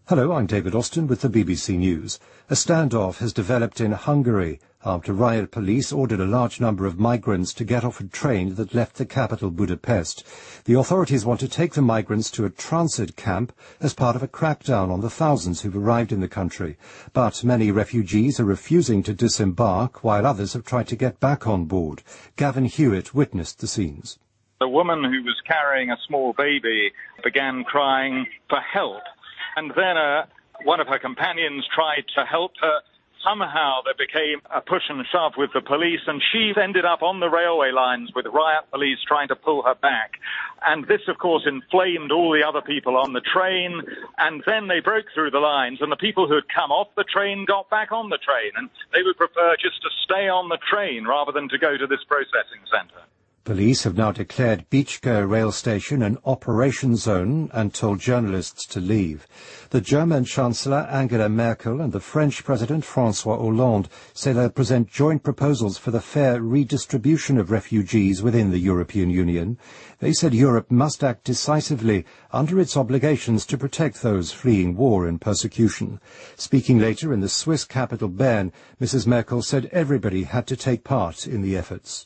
Hello, I'm David Austin with the BBC News. A standoff has developed in Hungary after riot police ordered a large number of migrants to get off a train that left the capital Budapest. The authorities want to take the migrants to a transit camp as part of a crackdown on the thousands who've arrived in the country. But many refugees are refusing to disembark, while others have tried to get back on board. Gavin Hewitt witnessed the scenes. A woman who was carrying a small baby began crying for help. And then one of her companions tried to help her. Somehow there became a push and shove with the police, and she ended up on the railway lines with riot police trying to pull her back. And this, of course, inflamed all the other people on the train, and then they broke through the lines, and the people who had come off the train got back on the train, and they would prefer just to stay on the train rather than to go to this processing centre. Police have now declared Bicske rail station an operation zone and told journalists to leave. The German Chancellor Angela Merkel and the French President François Hollande say they'll present joint proposals for the fair redistribution of refugees within the European Union. They said Europe must act decisively under its obligations to protect those fleeing war and persecution. Speaking later in the Swiss capital Bern, Mrs. Merkel said everybody had to take part in the efforts.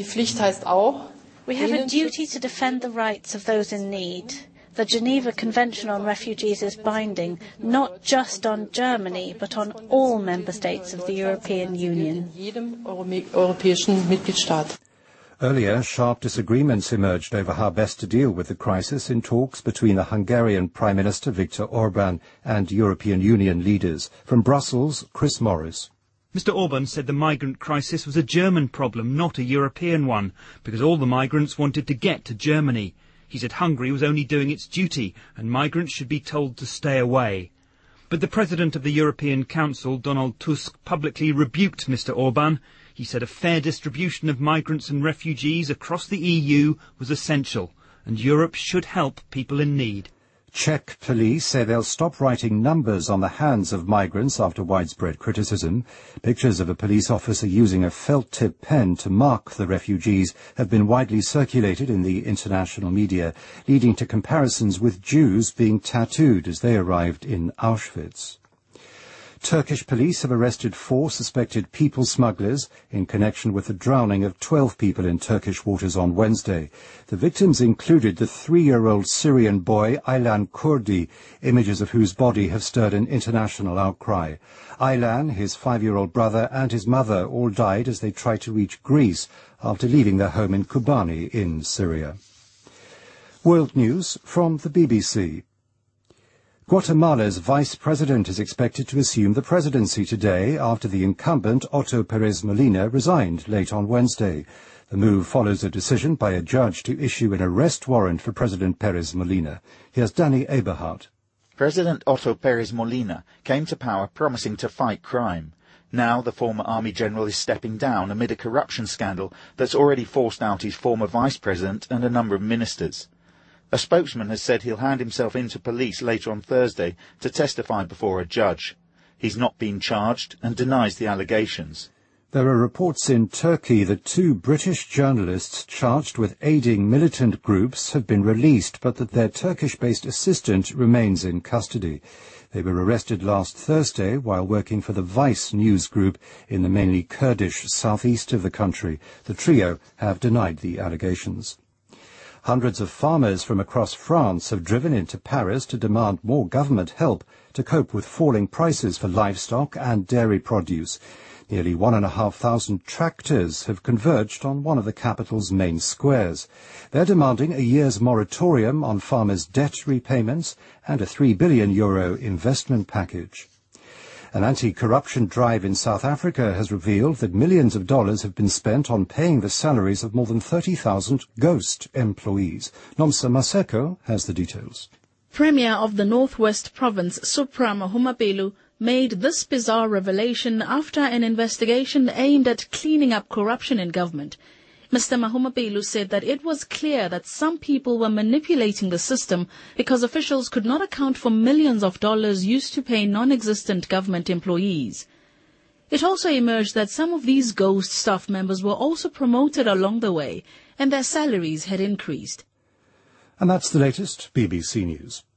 We have a duty to defend the rights of those in need. The Geneva Convention on Refugees is binding, not just on Germany, but on all member states of the European Union. Earlier, sharp disagreements emerged over how best to deal with the crisis in talks between the Hungarian Prime Minister Viktor Orban and European Union leaders. From Brussels, Chris Morris. Mr Orban said the migrant crisis was a German problem, not a European one, because all the migrants wanted to get to Germany. He said Hungary was only doing its duty and migrants should be told to stay away. But the President of the European Council, Donald Tusk, publicly rebuked Mr Orban. He said a fair distribution of migrants and refugees across the EU was essential, and Europe should help people in need. Czech police say they'll stop writing numbers on the hands of migrants after widespread criticism. Pictures of a police officer using a felt-tip pen to mark the refugees have been widely circulated in the international media, leading to comparisons with Jews being tattooed as they arrived in Auschwitz. Turkish police have arrested 4 suspected people smugglers in connection with the drowning of 12 people in Turkish waters on Wednesday. The victims included the 3-year-old Syrian boy Aylan Kurdi, images of whose body have stirred an international outcry. Aylan, his 5-year-old brother and his mother all died as they tried to reach Greece after leaving their home in Kobani in Syria. World News from the BBC. Guatemala's vice president is expected to assume the presidency today after the incumbent Otto Pérez Molina resigned late on Wednesday. The move follows a decision by a judge to issue an arrest warrant for President Pérez Molina. Here's Danny Eberhardt. President Otto Pérez Molina came to power promising to fight crime. Now the former army general is stepping down amid a corruption scandal that's already forced out his former vice president and a number of ministers. A spokesman has said he'll hand himself in to police later on Thursday to testify before a judge. He's not been charged and denies the allegations. There are reports in Turkey that 2 British journalists charged with aiding militant groups have been released, but that their Turkish-based assistant remains in custody. They were arrested last Thursday while working for the Vice news group in the mainly Kurdish southeast of the country. The trio have denied the allegations. Hundreds of farmers from across France have driven into Paris to demand more government help to cope with falling prices for livestock and dairy produce. Nearly 1,500 tractors have converged on one of the capital's main squares. They're demanding a year's moratorium on farmers' debt repayments and a €3 billion investment package. An anti-corruption drive in South Africa has revealed that millions of dollars have been spent on paying the salaries of more than 30,000 ghost employees. Nomsa Maseko has the details. Premier of the Northwest Province, Supra Mahumapelo, made this bizarre revelation after an investigation aimed at cleaning up corruption in government. Mr. Mahumapelo said that it was clear that some people were manipulating the system because officials could not account for millions of dollars used to pay non-existent government employees. It also emerged that some of these ghost staff members were also promoted along the way, and their salaries had increased. And that's the latest BBC News.